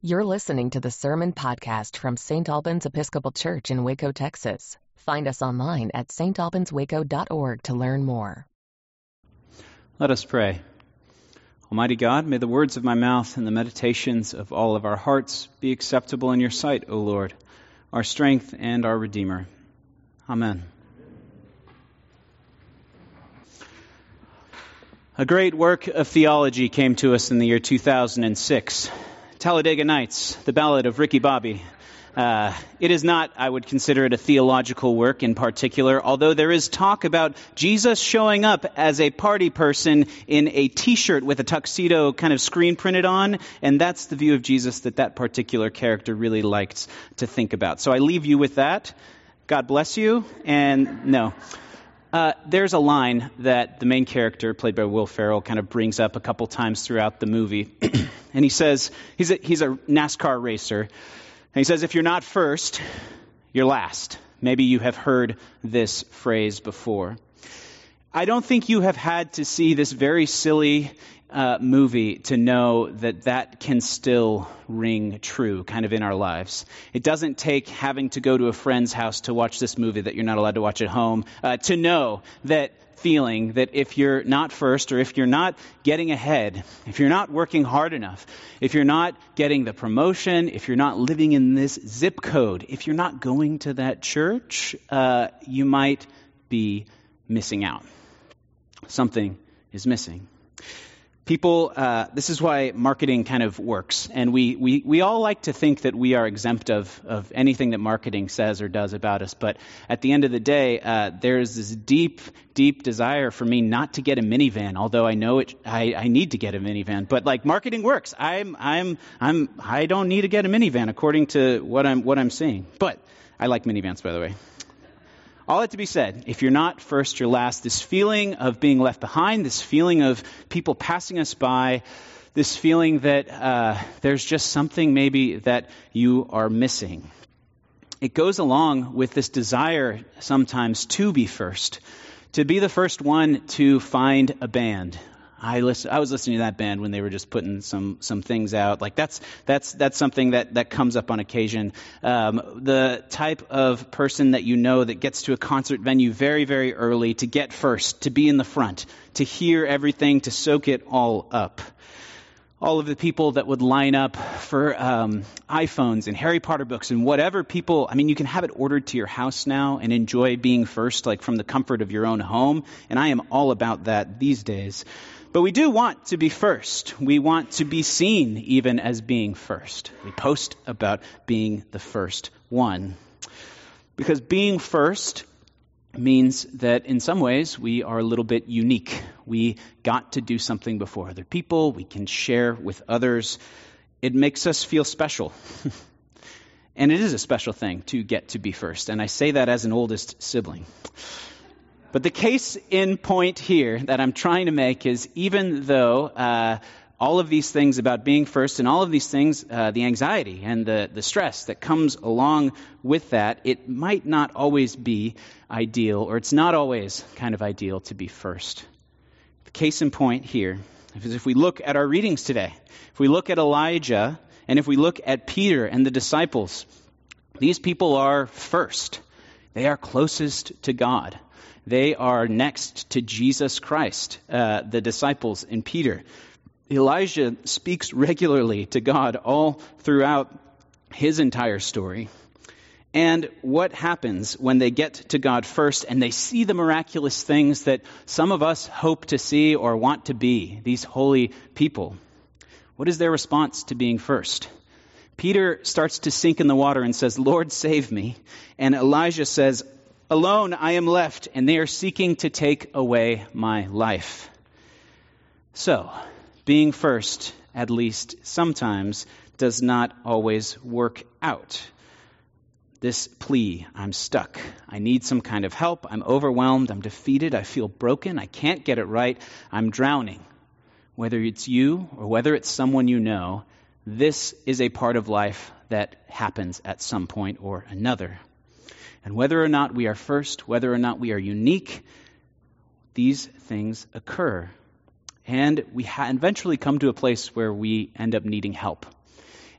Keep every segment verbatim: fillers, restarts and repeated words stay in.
You're listening to the Sermon Podcast from Saint Albans Episcopal Church in Waco, Texas. Find us online at s t albans waco dot org to learn more. Let us pray. Almighty God, may the words of my mouth and the meditations of all of our hearts be acceptable in your sight, O Lord, our strength and our Redeemer. Amen. A great work of theology came to us in the year two thousand six. Talladega Nights, the Ballad of Ricky Bobby. Uh, it is not, I would consider it a theological work in particular, although there is talk about Jesus showing up as a party person in a t-shirt with a tuxedo kind of screen printed on, and that's the view of Jesus that that particular character really liked to think about. So I leave you with that. God bless you, and no. Uh, there's a line that the main character, played by Will Ferrell, kind of brings up a couple times throughout the movie. And he says, he's a, he's a NASCAR racer. And he says, if you're not first, you're last. Maybe you have heard this phrase before. I don't think you have had to see this very silly uh, movie to know that that can still ring true kind of in our lives. It doesn't take having to go to a friend's house to watch this movie that you're not allowed to watch at home uh, to know that feeling that if you're not first or if you're not getting ahead, if you're not working hard enough, if you're not getting the promotion, if you're not living in this zip code, if you're not going to that church, uh, you might be missing out. Something is missing. People, uh, this is why marketing kind of works. And we, we, we all like to think that we are exempt of, of anything that marketing says or does about us. But at the end of the day, uh, there's this deep, deep desire for me not to get a minivan, although I know it, I, I need to get a minivan. But like marketing works. I'm, I'm, I'm, I don't need to get a minivan according to what I'm, what I'm seeing. But I like minivans, by the way. All that to be said, if you're not first, you're last. This feeling of being left behind, this feeling of people passing us by, this feeling that uh, there's just something maybe that you are missing. It goes along with this desire sometimes to be first, to be the first one to find a band. I listen, I was listening to that band when they were just putting some some things out. Like that's that's that's something that, that comes up on occasion. Um, the type of person that you know that gets to a concert venue very, very early to get first, to be in the front, to hear everything, to soak it all up. All of the people that would line up for um, iPhones and Harry Potter books and whatever people, I mean, you can have it ordered to your house now and enjoy being first, like from the comfort of your own home. And I am all about that these days. But we do want to be first. We want to be seen even as being first. We post about being the first one. Because being first means that in some ways we are a little bit unique. We got to do something before other people. We can share with others. It makes us feel special. And it is a special thing to get to be first. And I say that as an oldest sibling. But the case in point here that I'm trying to make is even though uh, all of these things about being first and all of these things, uh, the anxiety and the, the stress that comes along with that, it might not always be ideal, or it's not always kind of ideal to be first. The case in point here is if we look at our readings today, if we look at Elijah and if we look at Peter and the disciples, these people are first. They are closest to God. They are next to Jesus Christ, uh, the disciples and Peter. Elijah speaks regularly to God all throughout his entire story. And what happens when they get to God first and they see the miraculous things that some of us hope to see or want to be, these holy people? What is their response to being first? Peter starts to sink in the water and says, "Lord, save me." And Elijah says, "Alone I am left, and they are seeking to take away my life." So, being first, at least sometimes, does not always work out. This plea, I'm stuck, I need some kind of help, I'm overwhelmed, I'm defeated, I feel broken, I can't get it right, I'm drowning. Whether it's you or whether it's someone you know, this is a part of life that happens at some point or another. And whether or not we are first, whether or not we are unique, these things occur. And we ha- eventually come to a place where we end up needing help.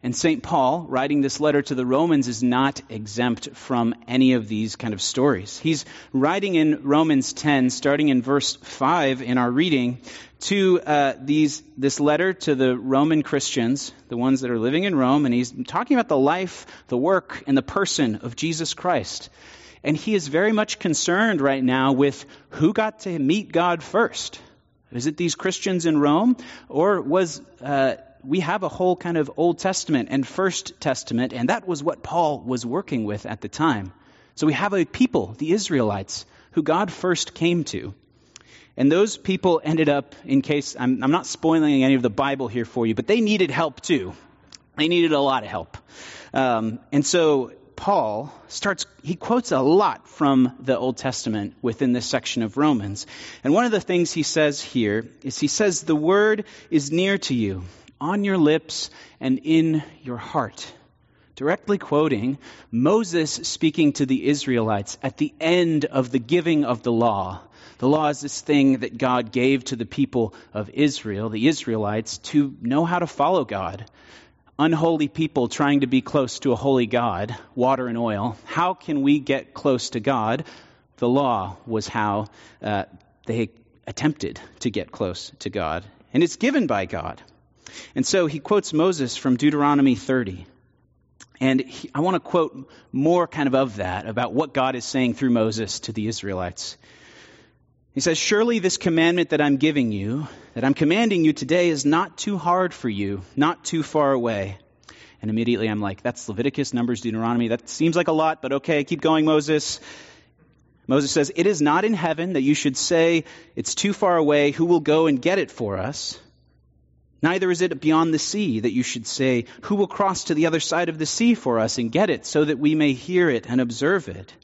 And Saint Paul, writing this letter to the Romans, is not exempt from any of these kind of stories. He's writing in Romans ten, starting in verse five in our reading, to uh, these this letter to the Roman Christians, the ones that are living in Rome, and he's talking about the life, the work, and the person of Jesus Christ. And he is very much concerned right now with who got to meet God first. Is it these Christians in Rome, or was... Uh, We have a whole kind of Old Testament and First Testament, and that was what Paul was working with at the time. So we have a people, the Israelites, who God first came to. And those people ended up, in case, I'm, I'm not spoiling any of the Bible here for you, but they needed help too. They needed a lot of help. Um, and so Paul starts, he quotes a lot from the Old Testament within this section of Romans. And one of the things he says here is he says, the word is near to you, on your lips and in your heart. Directly quoting Moses speaking to the Israelites at the end of the giving of the law. The law is this thing that God gave to the people of Israel, the Israelites, to know how to follow God. Unholy people trying to be close to a holy God, water and oil. How can we get close to God? The law was how uh, they attempted to get close to God. And it's given by God. And so he quotes Moses from Deuteronomy thirty. And he, I want to quote more kind of of that, about what God is saying through Moses to the Israelites. He says, surely this commandment that I'm giving you, that I'm commanding you today, is not too hard for you, not too far away. And immediately I'm like, that's Leviticus, Numbers, Deuteronomy. That seems like a lot, but okay, keep going, Moses. Moses says, it is not in heaven that you should say, it's too far away, who will go and get it for us? Neither is it beyond the sea that you should say, who will cross to the other side of the sea for us and get it, so that we may hear it and observe it?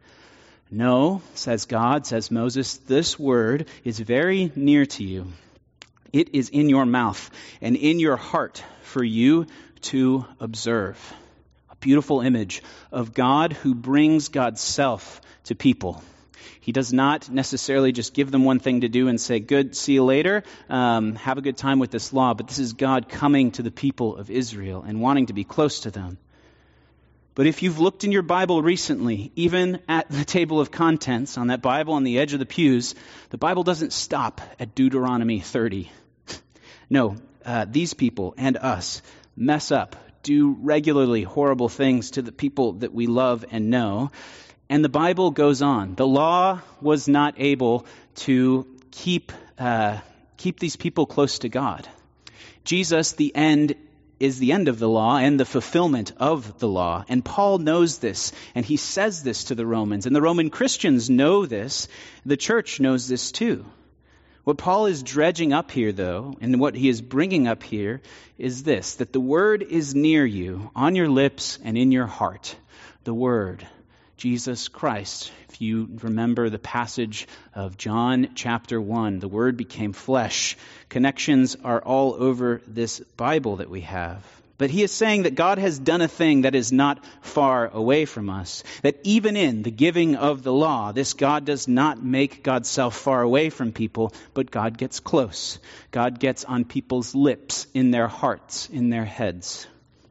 No, says God, says Moses, this word is very near to you. It is in your mouth and in your heart for you to observe. A beautiful image of God who brings God's self to people. He does not necessarily just give them one thing to do and say, good, see you later, um, have a good time with this law. But this is God coming to the people of Israel and wanting to be close to them. But if you've looked in your Bible recently, even at the table of contents, on that Bible on the edge of the pews, the Bible doesn't stop at Deuteronomy thirty. No, uh, these people and us mess up, do regularly horrible things to the people that we love and know. And the Bible goes on. The law was not able to keep uh, keep these people close to God. Jesus, the end, is the end of the law and the fulfillment of the law. And Paul knows this, and he says this to the Romans. And the Roman Christians know this. The church knows this too. What Paul is dredging up here, though, and what he is bringing up here, is this, that the word is near you, on your lips and in your heart. The word, Jesus Christ. If you remember the passage of John chapter one, the Word became flesh. Connections are all over this Bible that we have. But he is saying that God has done a thing that is not far away from us. That even in the giving of the law, this God does not make God's self far away from people, but God gets close. God gets on people's lips, in their hearts, in their heads.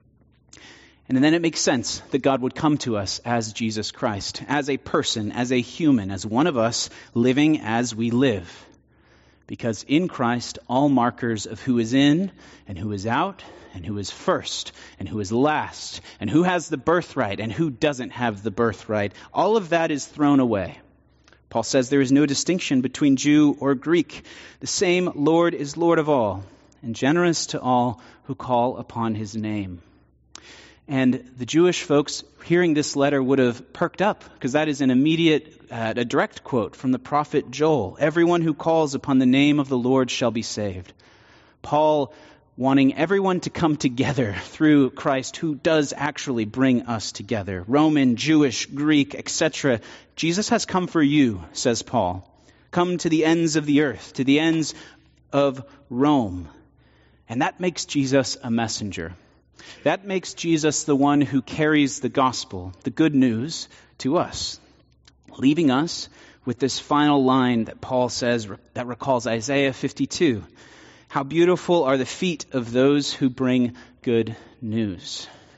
And then it makes sense that God would come to us as Jesus Christ, as a person, as a human, as one of us, living as we live. Because in Christ, all markers of who is in and who is out, and who is first and who is last, and who has the birthright and who doesn't have the birthright, all of that is thrown away. Paul says there is no distinction between Jew or Greek. The same Lord is Lord of all, and generous to all who call upon his name. And the Jewish folks hearing this letter would have perked up, because that is an immediate, uh, a direct quote from the prophet Joel. Everyone who calls upon the name of the Lord shall be saved. Paul wanting everyone to come together through Christ, who does actually bring us together. Roman, Jewish, Greek, et cetera. Jesus has come for you, says Paul. Come to the ends of the earth, to the ends of Rome. And that makes Jesus a messenger. That makes Jesus the one who carries the gospel, the good news, to us, leaving us with this final line that Paul says that recalls Isaiah fifty-two. How beautiful are the feet of those who bring good news.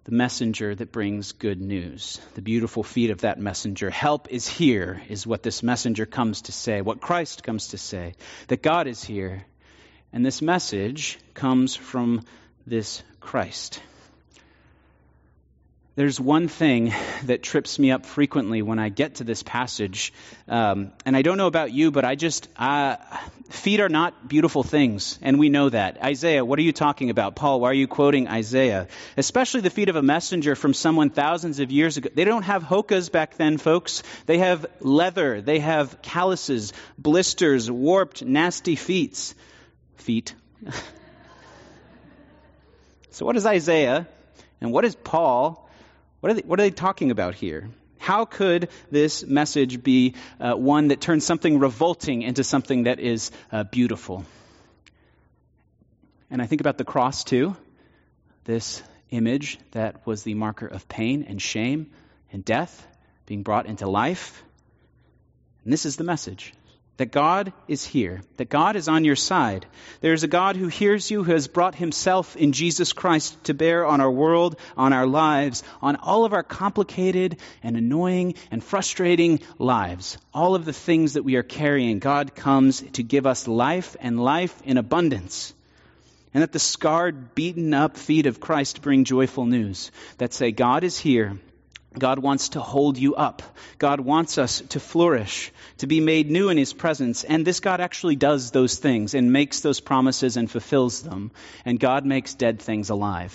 the messenger that brings good news, the beautiful feet of that messenger. Help is here, is what this messenger comes to say, what Christ comes to say, that God is here. And this message comes from this Christ. There's one thing that trips me up frequently when I get to this passage. Um, and I don't know about you, but I just, uh, feet are not beautiful things. And we know that. Isaiah, what are you talking about? Paul, why are you quoting Isaiah? Especially the feet of a messenger from someone thousands of years ago. They don't have hokas back then, folks. They have leather. They have calluses, blisters, warped, nasty feet. Feet. So what is Isaiah? And what is Paul? What are they, what are they talking about here? How could this message be uh, one that turns something revolting into something that is uh, beautiful? And I think about the cross too. This image that was the marker of pain and shame and death being brought into life. And this is the message. That God is here, that God is on your side. There is a God who hears you, who has brought himself in Jesus Christ to bear on our world, on our lives, on all of our complicated and annoying and frustrating lives. All of the things that we are carrying, God comes to give us life and life in abundance. And that the scarred, beaten up feet of Christ bring joyful news that say, God is here. God wants to hold you up. God wants us to flourish, to be made new in his presence. And this God actually does those things and makes those promises and fulfills them. And God makes dead things alive.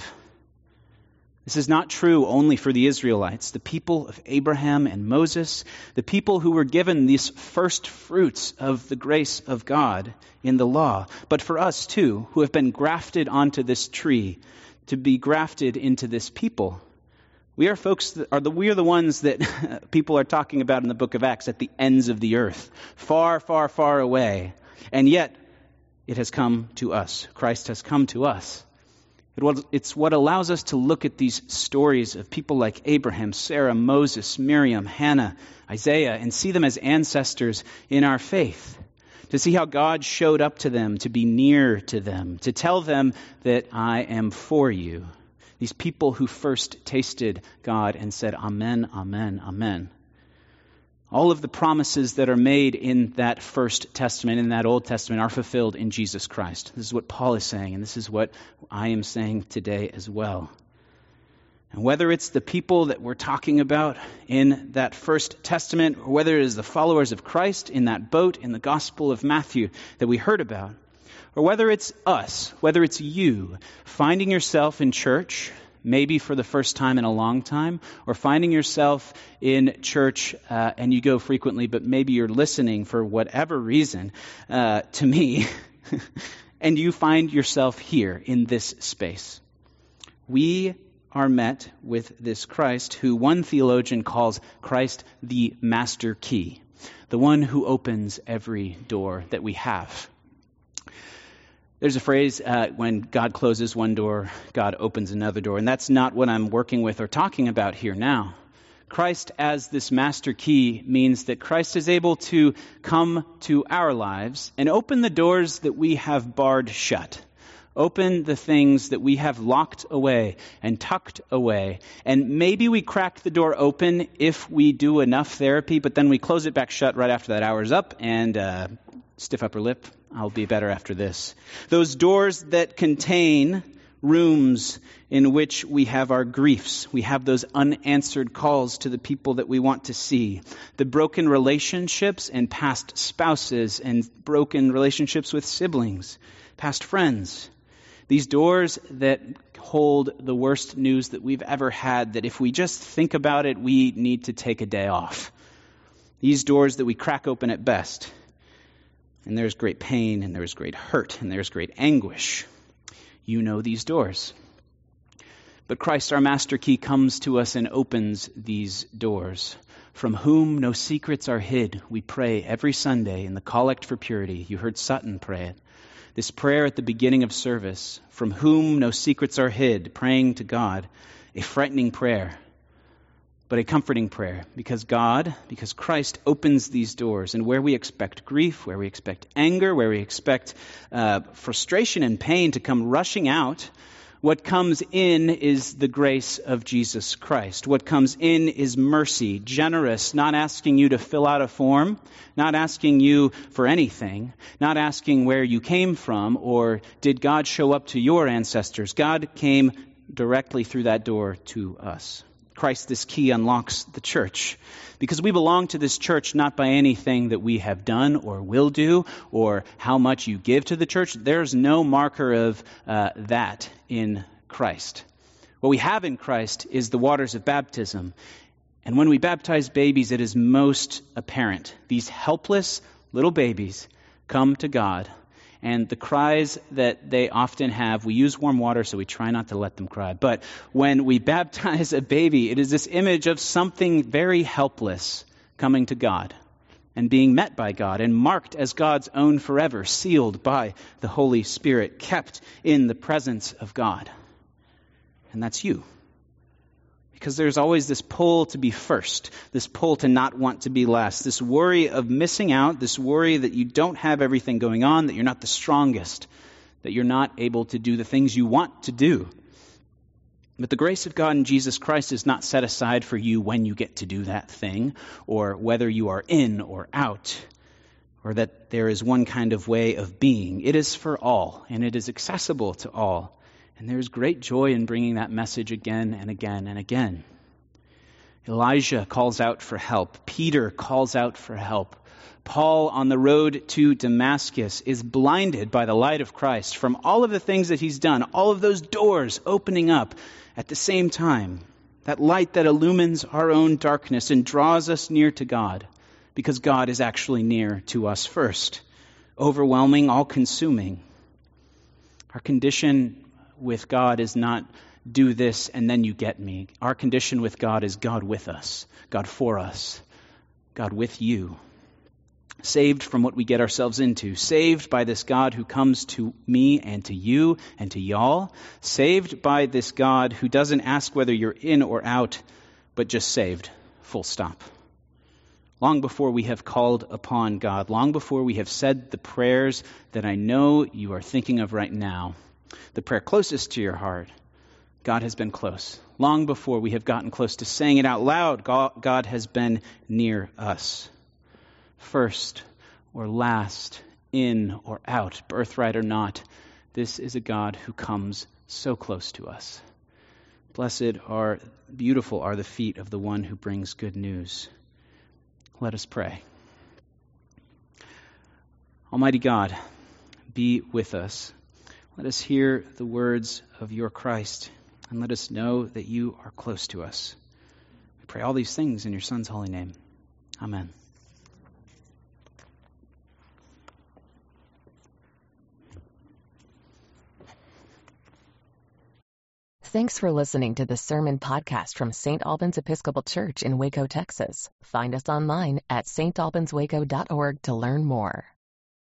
This is not true only for the Israelites, the people of Abraham and Moses, the people who were given these first fruits of the grace of God in the law, but for us too, who have been grafted onto this tree, to be grafted into this people. We are folks that are the we are the ones that people are talking about in the book of Acts at the ends of the earth, far, far, far away. And yet it has come to us. Christ has come to us. It was, it's what allows us to look at these stories of people like Abraham, Sarah, Moses, Miriam, Hannah, Isaiah, and see them as ancestors in our faith. To see how God showed up to them, to be near to them, to tell them that I am for you. These people who first tasted God and said, Amen, Amen, Amen. All of the promises that are made in that First Testament, in that Old Testament, are fulfilled in Jesus Christ. This is what Paul is saying, and this is what I am saying today as well. And whether it's the people that we're talking about in that First Testament, or whether it is the followers of Christ in that boat in the Gospel of Matthew that we heard about, or whether it's us, whether it's you, finding yourself in church, maybe for the first time in a long time, or finding yourself in church uh, and you go frequently, but maybe you're listening for whatever reason uh, to me, and you find yourself here in this space. We are met with this Christ who one theologian calls Christ the master key, the one who opens every door that we have. There's a phrase, uh, when God closes one door, God opens another door. And that's not what I'm working with or talking about here now. Christ as this master key means that Christ is able to come to our lives and open the doors that we have barred shut. Open the things that we have locked away and tucked away. And maybe we crack the door open if we do enough therapy, but then we close it back shut right after that hour's up and uh, stiff upper lip. I'll be better after this. Those doors that contain rooms in which we have our griefs. We have those unanswered calls to the people that we want to see. The broken relationships and past spouses and broken relationships with siblings, past friends. These doors that hold the worst news that we've ever had, that if we just think about it, we need to take a day off. These doors that we crack open at best. And there's great pain, and there's great hurt, and there's great anguish. You know these doors. But Christ, our master key, comes to us and opens these doors. From whom no secrets are hid, we pray every Sunday in the Collect for Purity. You heard Sutton pray it. This prayer at the beginning of service, from whom no secrets are hid, praying to God, a frightening prayer, but a comforting prayer, because God, because Christ opens these doors, and where we expect grief, where we expect anger, where we expect uh, frustration and pain to come rushing out, What comes in is the grace of Jesus Christ. What comes in is mercy, generous, not asking you to fill out a form, not asking you for anything, not asking where you came from or did God show up to your ancestors. God came directly through that door to us. Christ, this key, unlocks the church because we belong to this church not by anything that we have done or will do or how much you give to the church. There's no marker of uh, that in Christ. What we have in Christ is the waters of baptism. And when we baptize babies, it is most apparent. These helpless little babies come to God. And the cries that they often have, we use warm water, so we try not to let them cry. But when we baptize a baby, it is this image of something very helpless coming to God and being met by God and marked as God's own forever, sealed by the Holy Spirit, kept in the presence of God. And that's you. Because there's always this pull to be first, this pull to not want to be last, this worry of missing out, this worry that you don't have everything going on, that you're not the strongest, that you're not able to do the things you want to do. But the grace of God in Jesus Christ is not set aside for you when you get to do that thing, or whether you are in or out, or that there is one kind of way of being. It is for all, and it is accessible to all. And there's great joy in bringing that message again and again and again. Elijah calls out for help. Peter calls out for help. Paul, on the road to Damascus, is blinded by the light of Christ from all of the things that he's done, all of those doors opening up at the same time. That light that illumines our own darkness and draws us near to God, because God is actually near to us first. Overwhelming, all-consuming. Our condition with God is not do this and then you get me. Our condition with God is God with us, God for us, God with you. Saved from what we get ourselves into. Saved by this God who comes to me and to you and to y'all. Saved by this God who doesn't ask whether you're in or out, but just saved. Full stop. Long before we have called upon God, long before we have said the prayers that I know you are thinking of right now, the prayer closest to your heart, God has been close. Long before we have gotten close to saying it out loud, God has been near us. First or last, in or out, birthright or not, this is a God who comes so close to us. Blessed are, beautiful are the feet of the one who brings good news. Let us pray. Almighty God, be with us. Let us hear the words of your Christ, and let us know that you are close to us. We pray all these things in your Son's holy name. Amen. Thanks for listening to the Sermon Podcast from Saint Albans Episcopal Church in Waco, Texas. Find us online at s t albans waco dot org to learn more.